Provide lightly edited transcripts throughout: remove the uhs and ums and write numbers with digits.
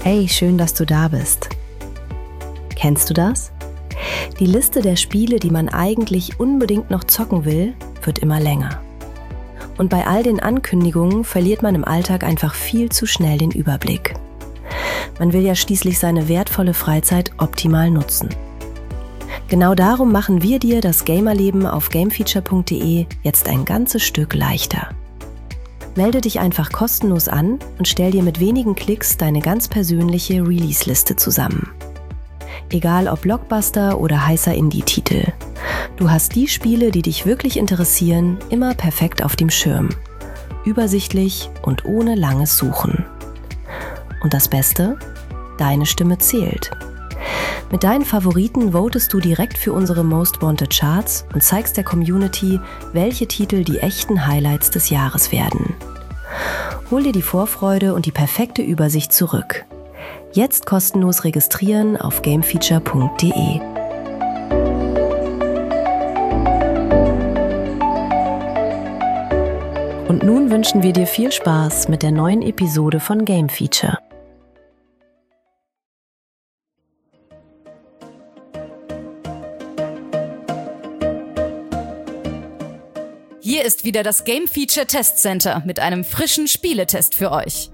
Hey, schön, dass du da bist. Kennst du das? Die Liste der Spiele, die man eigentlich unbedingt noch zocken will, wird immer länger. Und bei all den Ankündigungen verliert man im Alltag einfach viel zu schnell den Überblick. Man will ja schließlich seine wertvolle Freizeit optimal nutzen. Genau darum machen wir dir das Gamerleben auf gamefeature.de jetzt ein ganzes Stück leichter. Melde dich einfach kostenlos an und stell dir mit wenigen Klicks deine ganz persönliche Release-Liste zusammen. Egal ob Blockbuster oder heißer Indie-Titel. Du hast die Spiele, die dich wirklich interessieren, immer perfekt auf dem Schirm. Übersichtlich und ohne langes Suchen. Und das Beste? Deine Stimme zählt. Mit deinen Favoriten votest du direkt für unsere Most Wanted Charts und zeigst der Community, welche Titel die echten Highlights des Jahres werden. Hol dir die Vorfreude und die perfekte Übersicht zurück. Jetzt kostenlos registrieren auf gamefeature.de. Und nun wünschen wir dir viel Spaß mit der neuen Episode von Game Feature. Hier ist wieder das Game Feature Test Center mit einem frischen Spieletest für euch.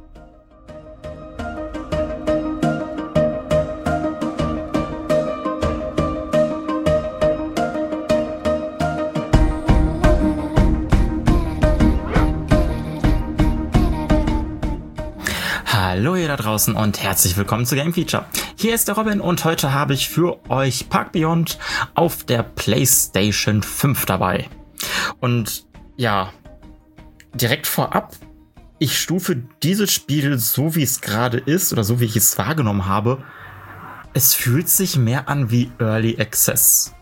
Hallo ihr da draußen und herzlich willkommen zu Game Feature. Hier ist der Robin und heute habe ich für euch Park Beyond auf der PlayStation 5 dabei. Und ja, direkt vorab, ich stufe dieses Spiel so wie es gerade ist oder so wie ich es wahrgenommen habe, es fühlt sich mehr an wie Early Access.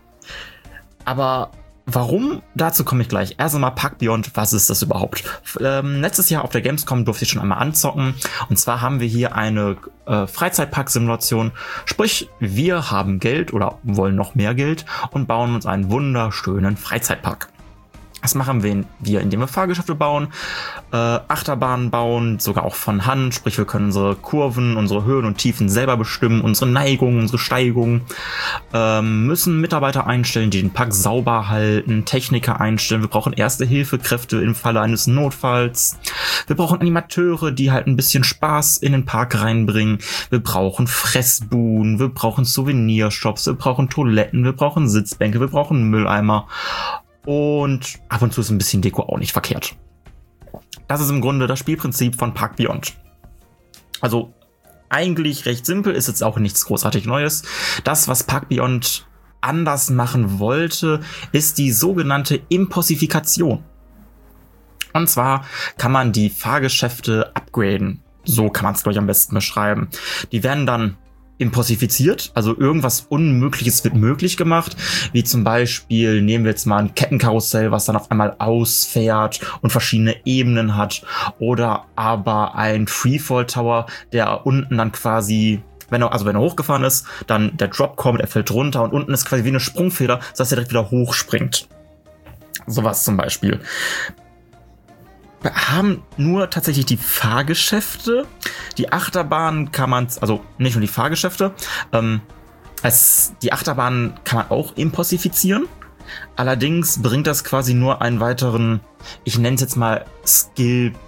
Aber warum? Dazu komme ich gleich. Erst einmal Park Beyond, was ist das überhaupt? Letztes Jahr auf der Gamescom durfte ich schon einmal anzocken. Und zwar haben wir hier eine Freizeitpark-Simulation. Sprich, wir haben Geld oder wollen noch mehr Geld und bauen uns einen wunderschönen Freizeitpark. Das machen wir, indem wir Fahrgeschäfte bauen, Achterbahnen bauen, sogar auch von Hand. Sprich, wir können unsere Kurven, unsere Höhen und Tiefen selber bestimmen, unsere Neigungen, unsere Steigungen. Müssen Mitarbeiter einstellen, die den Park sauber halten, Techniker einstellen. Wir brauchen Erste-Hilfe-Kräfte im Falle eines Notfalls. Wir brauchen Animateure, die halt ein bisschen Spaß in den Park reinbringen. Wir brauchen Fressbuden, wir brauchen Souvenirshops, wir brauchen Toiletten, wir brauchen Sitzbänke, wir brauchen Mülleimer. Und ab und zu ist ein bisschen Deko auch nicht verkehrt. Das ist im Grunde das Spielprinzip von Park Beyond. Also eigentlich recht simpel, ist jetzt auch nichts großartig Neues. Das, was Park Beyond anders machen wollte, ist die sogenannte Impossifikation. Und zwar kann man die Fahrgeschäfte upgraden. So kann man es, glaube ich, am besten beschreiben. Die werden dann impossifiziert, also irgendwas Unmögliches wird möglich gemacht, wie zum Beispiel, nehmen wir jetzt mal ein Kettenkarussell, was dann auf einmal ausfährt und verschiedene Ebenen hat, oder aber ein Freefall Tower, der unten dann quasi, wenn er hochgefahren ist, dann der Drop kommt, er fällt runter und unten ist quasi wie eine Sprungfeder, sodass er direkt wieder hochspringt. Sowas zum Beispiel. Wir haben nur tatsächlich die Fahrgeschäfte. Die Achterbahn kann man, also nicht nur die Fahrgeschäfte, die Achterbahn kann man auch impossifizieren. Allerdings bringt das quasi nur einen weiteren, ich nenne es jetzt mal Skillplatz.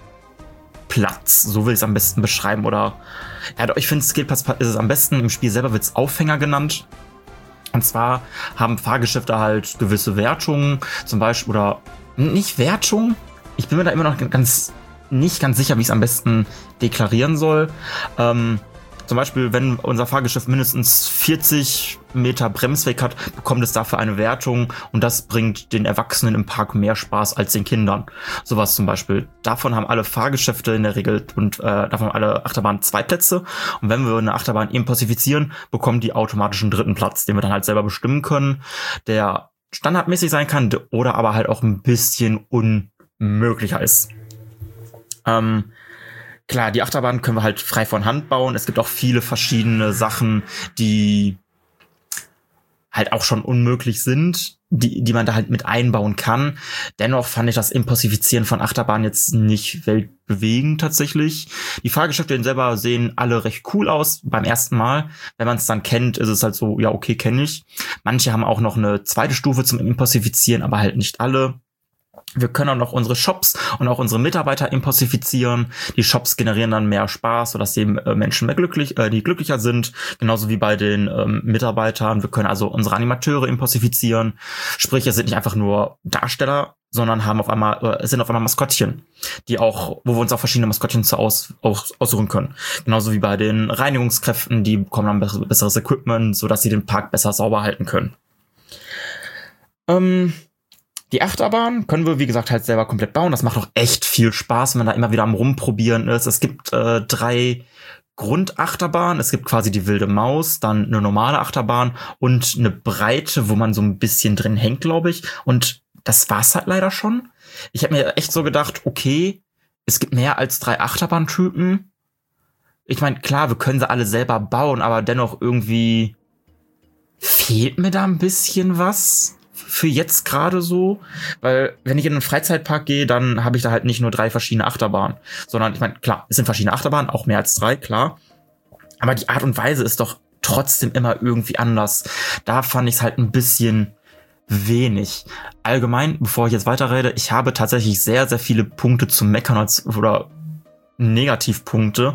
So will ich es am besten beschreiben. Oder ja, ich finde Skillplatz ist es am besten. Im Spiel selber wird es Aufhänger genannt. Und zwar haben Fahrgeschäfte halt gewisse Wertungen, zum Beispiel, oder nicht Wertungen. Ich bin mir da immer noch nicht ganz sicher, wie ich es am besten deklarieren soll. Zum Beispiel, wenn unser Fahrgeschäft mindestens 40 Meter Bremsweg hat, bekommt es dafür eine Wertung und das bringt den Erwachsenen im Park mehr Spaß als den Kindern. Sowas zum Beispiel. Davon haben alle Fahrgeschäfte in der Regel und davon haben alle Achterbahnen 2 Plätze. Und wenn wir eine Achterbahn impossifizieren, bekommen die automatisch einen 3. Platz, den wir dann halt selber bestimmen können, der standardmäßig sein kann oder aber halt auch ein bisschen unmöglicher ist. Klar, die Achterbahn können wir halt frei von Hand bauen. Es gibt auch viele verschiedene Sachen, die halt auch schon unmöglich sind, die man da halt mit einbauen kann. Dennoch fand ich das Impossifizieren von Achterbahnen jetzt nicht weltbewegend tatsächlich. Die Fahrgeschäfte selber sehen alle recht cool aus beim ersten Mal. Wenn man es dann kennt, ist es halt so, ja okay, kenne ich. Manche haben auch noch eine zweite Stufe zum Impossifizieren, aber halt nicht alle. Wir können auch noch unsere Shops und auch unsere Mitarbeiter impossifizieren. Die Shops generieren dann mehr Spaß, sodass die Menschen mehr die glücklicher sind. Genauso wie bei den Mitarbeitern. Wir können also unsere Animateure impossifizieren. Sprich, es sind nicht einfach nur Darsteller, sondern sind auf einmal Maskottchen, wo wir uns auch verschiedene Maskottchen aussuchen können. Genauso wie bei den Reinigungskräften, die bekommen dann besseres Equipment, sodass sie den Park besser sauber halten können. Die Achterbahn können wir, wie gesagt, halt selber komplett bauen. Das macht auch echt viel Spaß, wenn man da immer wieder am Rumprobieren ist. Es gibt 3 Grundachterbahnen. Es gibt quasi die wilde Maus, dann eine normale Achterbahn und eine breite, wo man so ein bisschen drin hängt, glaube ich. Und das war's halt leider schon. Ich habe mir echt so gedacht, okay, es gibt mehr als 3 Achterbahntypen. Ich meine, klar, wir können sie alle selber bauen, aber dennoch irgendwie fehlt mir da ein bisschen was. Für jetzt gerade so, weil wenn ich in einen Freizeitpark gehe, dann habe ich da halt nicht nur 3 verschiedene Achterbahnen, sondern ich meine, klar, es sind verschiedene Achterbahnen, auch mehr als 3, klar, aber die Art und Weise ist doch trotzdem immer irgendwie anders. Da fand ich es halt ein bisschen wenig. Allgemein, bevor ich jetzt weiterrede, ich habe tatsächlich sehr, sehr viele Punkte zum Meckern oder Negativpunkte.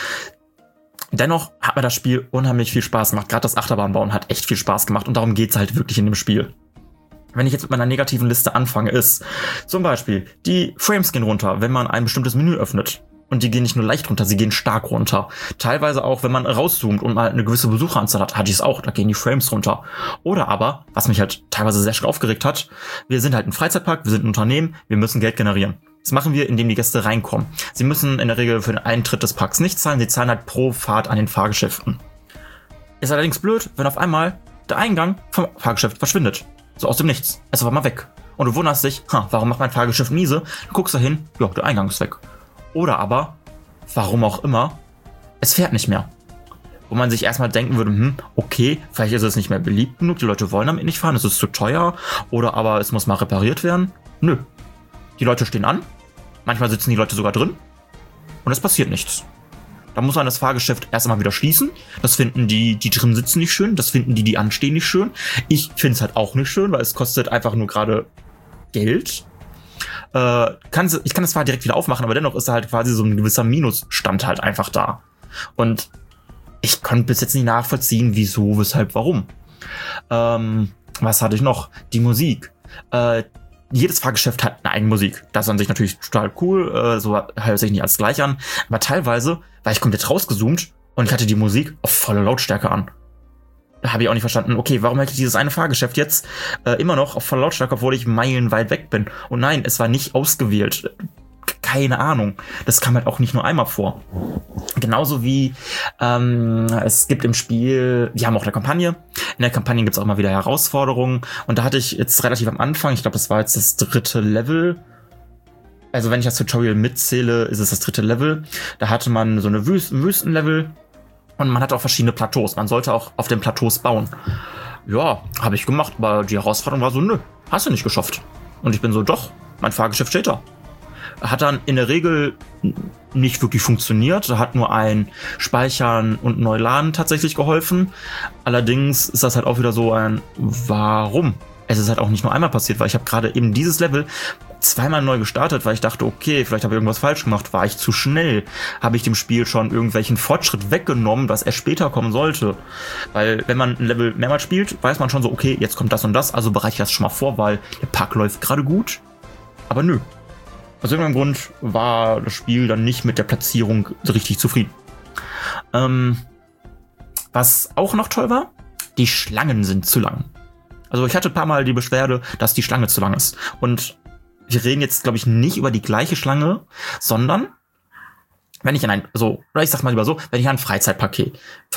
Dennoch hat mir das Spiel unheimlich viel Spaß gemacht. Gerade das Achterbahnbauen hat echt viel Spaß gemacht und darum geht's halt wirklich in dem Spiel. Wenn ich jetzt mit meiner negativen Liste anfange, ist zum Beispiel, die Frames gehen runter, wenn man ein bestimmtes Menü öffnet. Und die gehen nicht nur leicht runter, sie gehen stark runter. Teilweise auch, wenn man rauszoomt und mal eine gewisse Besucheranzahl hat, hatte ich es auch, da gehen die Frames runter. Oder aber, was mich halt teilweise sehr stark aufgeregt hat, wir sind halt ein Freizeitpark, wir sind ein Unternehmen, wir müssen Geld generieren. Das machen wir, indem die Gäste reinkommen. Sie müssen in der Regel für den Eintritt des Parks nicht zahlen, sie zahlen halt pro Fahrt an den Fahrgeschäften. Ist allerdings blöd, wenn auf einmal der Eingang vom Fahrgeschäft verschwindet. So aus dem Nichts. Es war mal weg. Und du wunderst dich, warum macht mein Fahrgeschäft miese? Du guckst da hin, ja, der Eingang ist weg. Oder aber, warum auch immer, es fährt nicht mehr. Wo man sich erstmal denken würde, okay, vielleicht ist es nicht mehr beliebt genug, die Leute wollen damit nicht fahren, es ist zu teuer, oder aber es muss mal repariert werden. Nö. Die Leute stehen an, manchmal sitzen die Leute sogar drin und es passiert nichts. Da muss man das Fahrgeschäft erst einmal wieder schließen. Das finden die drin sitzen, nicht schön. Das finden die anstehen, nicht schön. Ich finde es halt auch nicht schön, weil es kostet einfach nur gerade Geld. Ich kann das zwar direkt wieder aufmachen, aber dennoch ist da halt quasi so ein gewisser Minusstand halt einfach da. Und ich konnte bis jetzt nicht nachvollziehen, wieso, weshalb, warum. Was hatte ich noch? Die Musik. Jedes Fahrgeschäft hat eine eigene Musik. Das ist an sich natürlich total cool, so hört sich nicht alles gleich an. Aber teilweise war ich komplett rausgezoomt und ich hatte die Musik auf volle Lautstärke an. Da habe ich auch nicht verstanden, okay, warum hätte ich dieses eine Fahrgeschäft jetzt immer noch auf volle Lautstärke, obwohl ich meilenweit weg bin. Und nein, es war nicht ausgewählt. Keine Ahnung. Das kam halt auch nicht nur einmal vor. Genauso wie es gibt im Spiel, wir haben auch eine Kampagne. In der Kampagne gibt es auch mal wieder Herausforderungen. Und da hatte ich jetzt relativ am Anfang, ich glaube, das war jetzt das 3. Level. Also wenn ich das Tutorial mitzähle, ist es das 3. Level. Da hatte man so eine Wüstenlevel. Und man hat auch verschiedene Plateaus. Man sollte auch auf den Plateaus bauen. Ja, habe ich gemacht. Aber die Herausforderung war so, nö, hast du nicht geschafft. Und ich bin so, doch, mein Fahrgeschäft steht da. Hat dann in der Regel nicht wirklich funktioniert. Da hat nur ein Speichern und Neuladen tatsächlich geholfen. Allerdings ist das halt auch wieder so ein Warum? Es ist halt auch nicht nur einmal passiert, weil ich habe gerade eben dieses Level zweimal neu gestartet, weil ich dachte, okay, vielleicht habe ich irgendwas falsch gemacht. War ich zu schnell? Habe ich dem Spiel schon irgendwelchen Fortschritt weggenommen, was erst später kommen sollte? Weil wenn man ein Level mehrmals spielt, weiß man schon so, okay, jetzt kommt das und das, also bereite ich das schon mal vor, weil der Park läuft gerade gut. Aber nö. Aus irgendeinem Grund war das Spiel dann nicht mit der Platzierung so richtig zufrieden. Was auch noch toll war, die Schlangen sind zu lang. Also ich hatte ein paar Mal die Beschwerde, dass die Schlange zu lang ist. Und wir reden jetzt, glaube ich, nicht über die gleiche Schlange, sondern wenn ich in wenn ich in einen Freizeitpark gehe,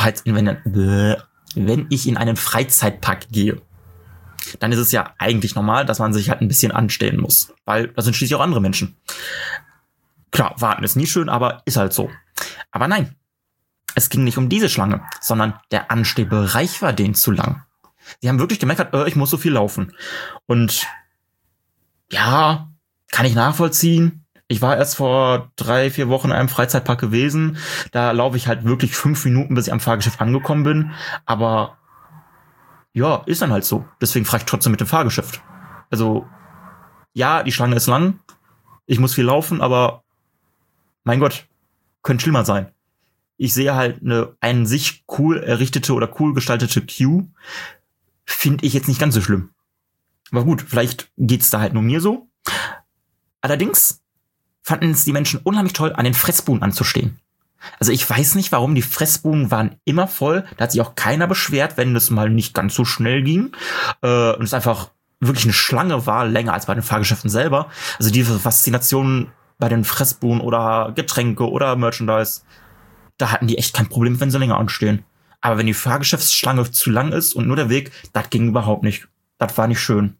wenn ich in einen Freizeitpark gehe, dann ist es ja eigentlich normal, dass man sich halt ein bisschen anstellen muss. Weil da sind schließlich auch andere Menschen. Klar, warten ist nie schön, aber ist halt so. Aber nein, es ging nicht um diese Schlange, sondern der Anstehbereich war denen zu lang. Sie haben wirklich gemerkt, ich muss so viel laufen. Und ja, kann ich nachvollziehen. Ich war erst vor 3-4 Wochen in einem Freizeitpark gewesen. Da laufe ich halt wirklich 5 Minuten, bis ich am Fahrgeschäft angekommen bin. Aber ja, ist dann halt so. Deswegen fahre ich trotzdem mit dem Fahrgeschäft. Also, ja, die Schlange ist lang. Ich muss viel laufen, aber mein Gott, könnte schlimmer sein. Ich sehe halt eine an sich cool errichtete oder cool gestaltete Queue. Finde ich jetzt nicht ganz so schlimm. Aber gut, vielleicht geht's da halt nur mir so. Allerdings fanden es die Menschen unheimlich toll, an den Fressbuden anzustehen. Also ich weiß nicht, warum, die Fressbuden waren immer voll. Da hat sich auch keiner beschwert, wenn das mal nicht ganz so schnell ging. Und es einfach wirklich eine Schlange war, länger als bei den Fahrgeschäften selber. Also diese Faszination bei den Fressbuden oder Getränke oder Merchandise, da hatten die echt kein Problem, wenn sie länger anstehen. Aber wenn die Fahrgeschäftsschlange zu lang ist und nur der Weg, das ging überhaupt nicht. Das war nicht schön.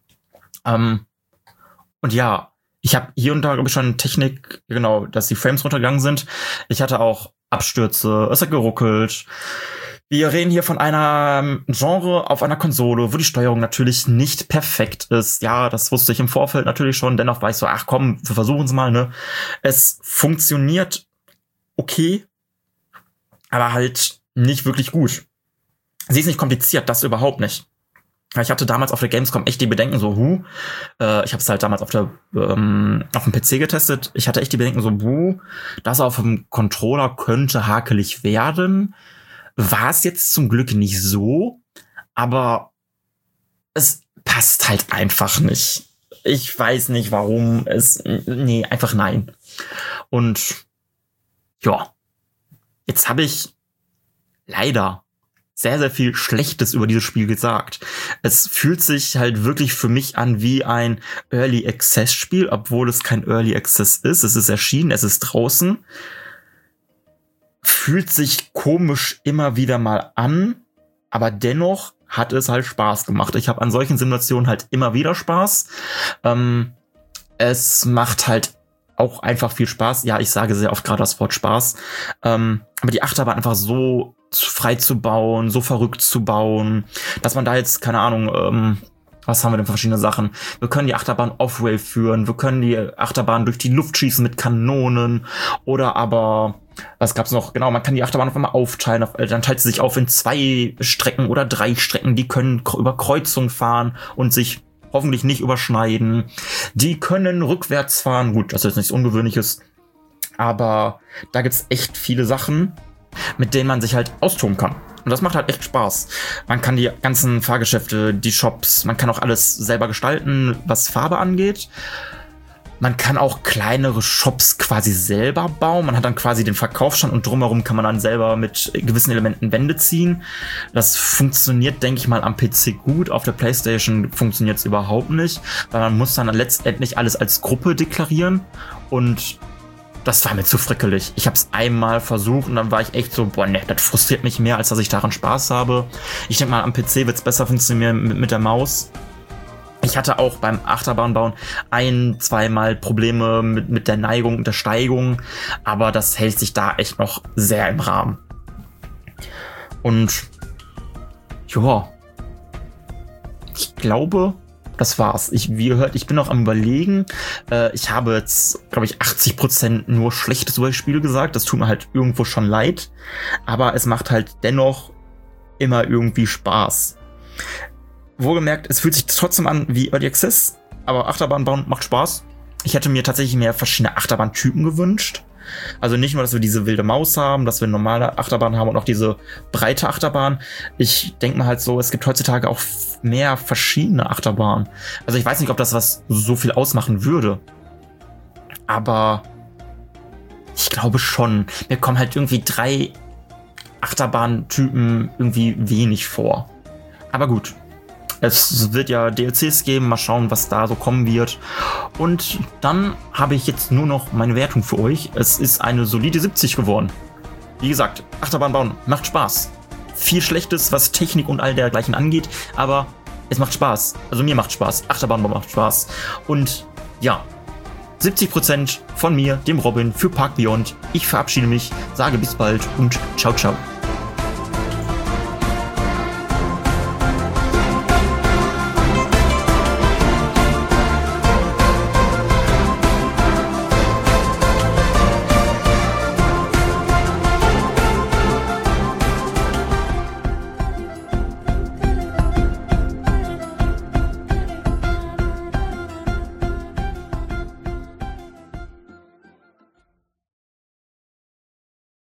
Und ja, ich habe hier und da, glaube ich, schon Technik, genau, dass die Frames runtergegangen sind. Ich hatte auch Abstürze, es hat geruckelt. Wir reden hier von einem Genre auf einer Konsole, wo die Steuerung natürlich nicht perfekt ist. Ja, das wusste ich im Vorfeld natürlich schon. Dennoch war ich so, ach komm, wir versuchen es mal, ne? Es funktioniert okay, aber halt nicht wirklich gut. Sie ist nicht kompliziert, das überhaupt nicht. Ich hatte damals auf der Gamescom echt die Bedenken, so, ich habe es halt damals auf dem PC getestet. Ich hatte echt die Bedenken, so, das auf dem Controller könnte hakelig werden. War es jetzt zum Glück nicht so, aber es passt halt einfach nicht. Ich weiß nicht, warum nee, einfach nein. Und ja, jetzt habe ich leider sehr, sehr viel Schlechtes über dieses Spiel gesagt. Es fühlt sich halt wirklich für mich an wie ein Early Access Spiel, obwohl es kein Early Access ist. Es ist erschienen, es ist draußen. Fühlt sich komisch immer wieder mal an, aber dennoch hat es halt Spaß gemacht. Ich habe an solchen Simulationen halt immer wieder Spaß. Es macht halt auch einfach viel Spaß. Ja, ich sage sehr oft gerade das Wort Spaß. Aber die Achterbahn einfach so frei zu bauen, so verrückt zu bauen, dass man da jetzt, keine Ahnung, was haben wir denn für verschiedene Sachen? Wir können die Achterbahn Off-Rail führen, wir können die Achterbahn durch die Luft schießen mit Kanonen oder aber, was gab's noch? Genau, man kann die Achterbahn auf einmal aufteilen, dann teilt sie sich auf in 2 Strecken oder 3 Strecken, die können über Kreuzungen fahren und sich hoffentlich nicht überschneiden. Die können rückwärts fahren, gut, das ist nichts Ungewöhnliches, aber da gibt's echt viele Sachen, mit denen man sich halt austoben kann. Und das macht halt echt Spaß. Man kann die ganzen Fahrgeschäfte, die Shops, man kann auch alles selber gestalten, was Farbe angeht. Man kann auch kleinere Shops quasi selber bauen. Man hat dann quasi den Verkaufsstand und drumherum kann man dann selber mit gewissen Elementen Wände ziehen. Das funktioniert, denke ich mal, am PC gut. Auf der PlayStation funktioniert es überhaupt nicht, weil man muss dann letztendlich alles als Gruppe deklarieren und das war mir zu frickelig. Ich habe es einmal versucht und dann war ich echt so, boah, ne, das frustriert mich mehr, als dass ich daran Spaß habe. Ich denke mal, am PC wird es besser funktionieren mit der Maus. Ich hatte auch beim Achterbahnbauen 1-2 Mal Probleme mit der Neigung und der Steigung, aber das hält sich da echt noch sehr im Rahmen. Und ja, ich glaube, das war's. Wie gehört, ich bin noch am Überlegen. Ich habe jetzt, glaube ich, 80% nur Schlechtes über das Spiel gesagt. Das tut mir halt irgendwo schon leid. Aber es macht halt dennoch immer irgendwie Spaß. Wohlgemerkt, es fühlt sich trotzdem an wie Early Access. Aber Achterbahn bauen macht Spaß. Ich hätte mir tatsächlich mehr verschiedene Achterbahntypen gewünscht. Also nicht nur, dass wir diese wilde Maus haben, dass wir eine normale Achterbahn haben und auch diese breite Achterbahn. Ich denke mal halt so, es gibt heutzutage auch mehr verschiedene Achterbahnen. Also ich weiß nicht, ob das was so viel ausmachen würde. Aber ich glaube schon. Mir kommen halt irgendwie 3 Achterbahntypen irgendwie wenig vor. Aber gut. Es wird ja DLCs geben, mal schauen, was da so kommen wird. Und dann habe ich jetzt nur noch meine Wertung für euch. Es ist eine solide 70 geworden. Wie gesagt, Achterbahn bauen macht Spaß. Viel Schlechtes, was Technik und all dergleichen angeht, aber es macht Spaß. Also mir macht Spaß. Achterbahn bauen macht Spaß. Und ja, 70% von mir, dem Robin, für Park Beyond. Ich verabschiede mich, sage bis bald und ciao, ciao.